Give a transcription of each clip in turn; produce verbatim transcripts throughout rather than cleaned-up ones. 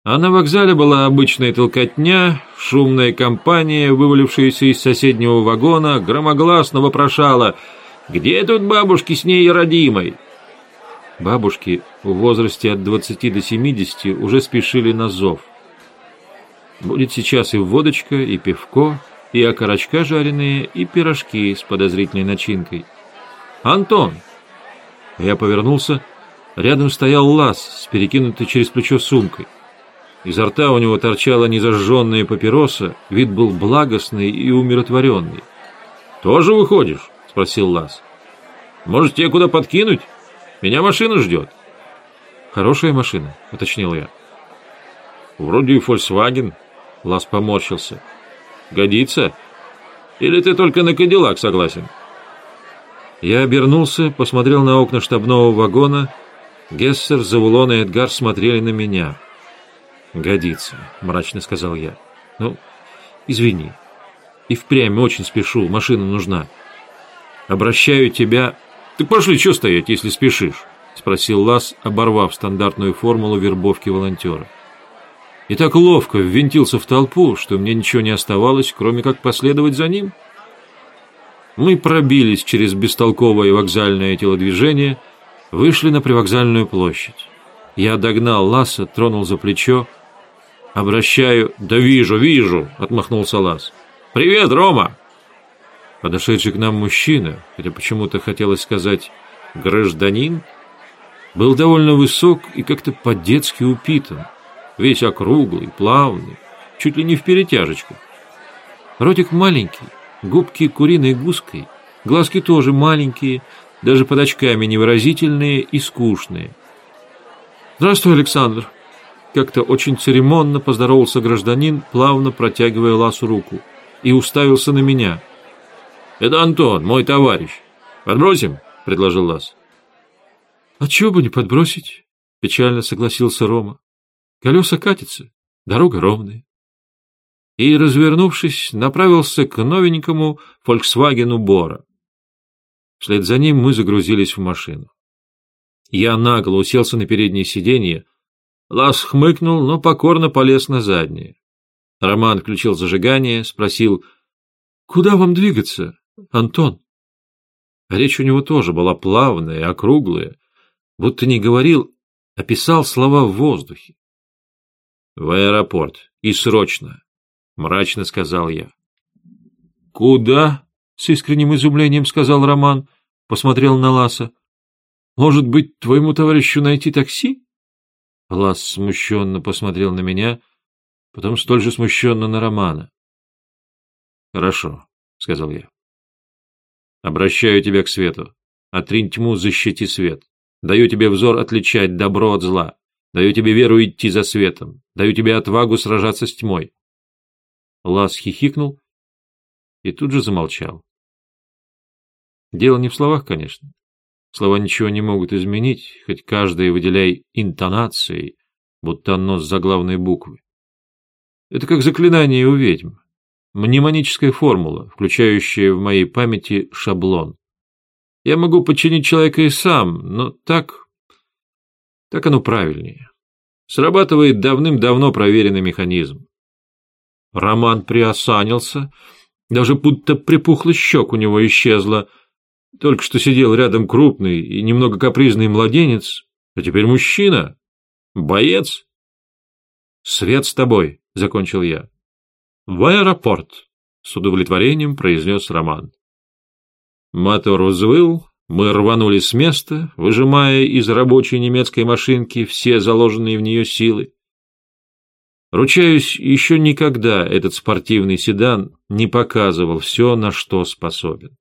А на вокзале была обычная толкотня, шумная компания, вывалившаяся из соседнего вагона, громогласно вопрошала: «Где тут бабушки с ней родимой?» Бабушки в возрасте от двадцати до семидесяти уже спешили на зов. Будет сейчас и водочка, и пивко, и окорочка жареные, и пирожки с подозрительной начинкой. «Антон!» Я повернулся. Рядом стоял Лас с перекинутой через плечо сумкой. Изо рта у него торчала незажженная папироса, вид был благостный и умиротворенный. «Тоже выходишь?» — спросил Лас. «Может, тебе куда подкинуть? Меня машина ждет». «Хорошая машина», — уточнил я. «Вроде и Volkswagen», — Лас поморщился. «Годится? Или ты только на Кадиллак согласен?» Я обернулся, посмотрел на окна штабного вагона. Гессер, Завулон и Эдгар смотрели на меня. «Годится», — мрачно сказал я. «Ну, извини. И впрямь очень спешу, машина нужна. Обращаю тебя...» «Ты пошли, что стоять, если спешишь?» — спросил Лас, оборвав стандартную формулу вербовки волонтера. И так ловко ввинтился в толпу, что мне ничего не оставалось, кроме как последовать за ним. Мы пробились через бестолковое вокзальное телодвижение, вышли на привокзальную площадь. Я догнал Ласа, тронул за плечо. «Обращаю...» «Да вижу, вижу!» — отмахнулся Лас. «Привет, Рома!» Подошедший к нам мужчина, хотя почему-то хотелось сказать «гражданин», был довольно высок и как-то по-детски упитан, весь округлый, плавный, чуть ли не в перетяжечку. Ротик маленький, губки куриной гуской, глазки тоже маленькие, даже под очками невыразительные и скучные. «Здравствуй, Александр!» Как-то очень церемонно поздоровался гражданин, плавно протягивая Ласу руку, и уставился на меня. «Это Антон, мой товарищ. Подбросим?» — предложил Лас. «А чего бы не подбросить?» — печально согласился Рома. «Колеса катятся, дорога ровная». И, развернувшись, направился к новенькому «Фольксвагену Бора». Вслед за ним мы загрузились в машину. Я нагло уселся на переднее сиденье. Лас хмыкнул, но покорно полез на заднее. Роман включил зажигание, спросил: «Куда вам двигаться, Антон?» Речь у него тоже была плавная, округлая, будто не говорил, а писал слова в воздухе. «В аэропорт. И срочно», — мрачно сказал я. «Куда?» — с искренним изумлением сказал Роман, посмотрел на Ласа. «Может быть, твоему товарищу найти такси?» Лас смущенно посмотрел на меня, потом столь же смущенно на Романа. «Хорошо», — сказал я. «Обращаю тебя к свету. Отринь тьму, защити свет. Даю тебе взор отличать добро от зла. Даю тебе веру идти за светом. Даю тебе отвагу сражаться с тьмой». Лас хихикнул и тут же замолчал. Дело не в словах, конечно. Слова ничего не могут изменить, хоть каждое выделяй интонацией, будто нос заглавной буквы. Это как заклинание у ведьм. Мнемоническая формула, включающая в моей памяти шаблон. Я могу подчинить человека и сам, но так... так оно правильнее. Срабатывает давным-давно проверенный механизм. Роман приосанился, даже будто припухлый щек у него исчезла. Только что сидел рядом крупный и немного капризный младенец, а теперь мужчина, боец. «Свет с тобой», — закончил я. «В аэропорт», — с удовлетворением произнес Роман. Мотор взвыл, мы рванули с места, выжимая из рабочей немецкой машинки все заложенные в нее силы. Ручаюсь, еще никогда этот спортивный седан не показывал все, на что способен.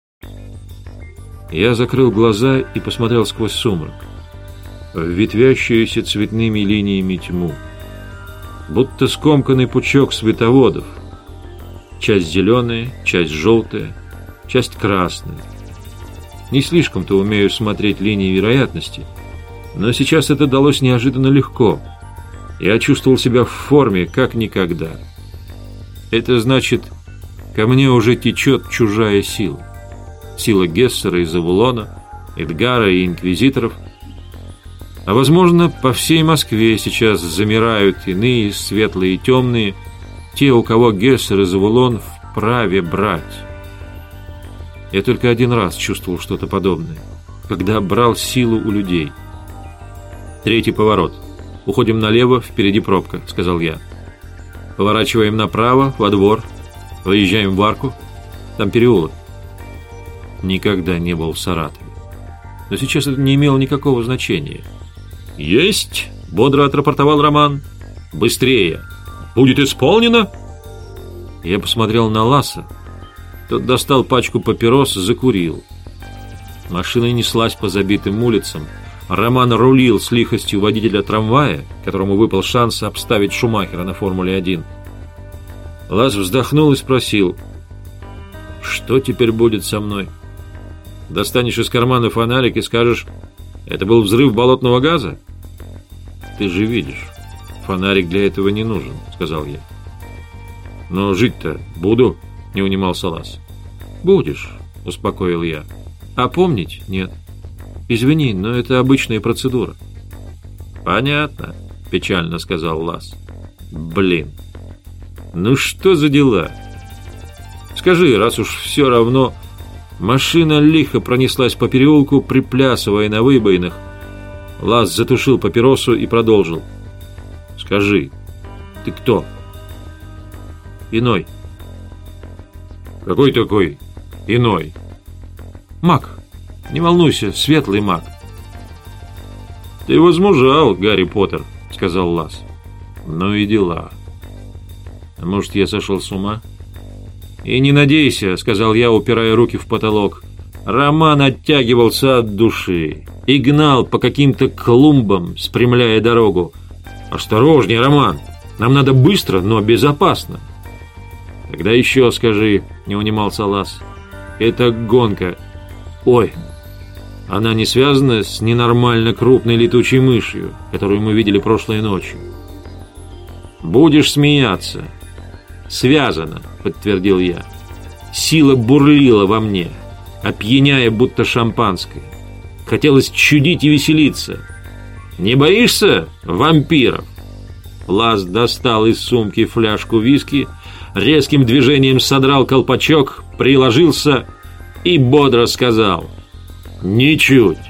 Я закрыл глаза и посмотрел сквозь сумрак, в ветвящуюся цветными линиями тьму, будто скомканный пучок световодов, часть зеленая, часть желтая, часть красная. Не слишком-то умею смотреть линии вероятности, но сейчас это далось неожиданно легко. Я чувствовал себя в форме, как никогда. Это значит, ко мне уже течет чужая сила. Сила Гессера и Завулона, Эдгара и инквизиторов. А возможно, по всей Москве сейчас замирают иные, светлые и темные, те, у кого Гессер и Завулон вправе брать. Я только один раз чувствовал что-то подобное, когда брал силу у людей. «Третий поворот. Уходим налево, впереди пробка», — сказал я. «Поворачиваем направо, во двор, выезжаем в арку, там переулок». Никогда не был в Саратове, но сейчас это не имело никакого значения. «Есть!» — бодро отрапортовал Роман. «Быстрее! Будет исполнено!» Я посмотрел на Ласа. Тот достал пачку папирос, закурил. Машина неслась по забитым улицам. Роман рулил с лихостью водителя трамвая, которому выпал шанс обставить Шумахера на Формуле один. Лас вздохнул и спросил: «Что теперь будет со мной? Достанешь из кармана фонарик и скажешь: это был взрыв болотного газа?» «Ты же видишь, фонарик для этого не нужен», — сказал я. «Но жить-то буду», — не унимался Лас. «Будешь», — успокоил я. «А помнить нет. Извини, но это обычная процедура». «Понятно», — печально сказал Лас. «Блин, ну что за дела? Скажи, раз уж все равно...» Машина лихо пронеслась по переулку, приплясывая на выбоинах. Лас затушил папиросу и продолжил: «Скажи, ты кто?» «Иной». «Какой такой иной?» «Маг. Не волнуйся, светлый маг». «Ты возмужал, Гарри Поттер», — сказал Лас. «Ну и дела. А может, я сошел с ума?» «И не надейся», — сказал я, упирая руки в потолок. Роман оттягивался от души и гнал по каким-то клумбам, спрямляя дорогу. «Осторожнее, Роман! Нам надо быстро, но безопасно». «Тогда еще скажи», — не унимался Лас. «Это гонка. Ой, она не связана с ненормально крупной летучей мышью, которую мы видели прошлой ночью?» «Будешь смеяться». «Связано», — подтвердил я. Сила бурлила во мне, опьяняя будто шампанское. Хотелось чудить и веселиться. «Не боишься вампиров?» Лас достал из сумки фляжку виски, резким движением содрал колпачок, приложился и бодро сказал: «Ничуть».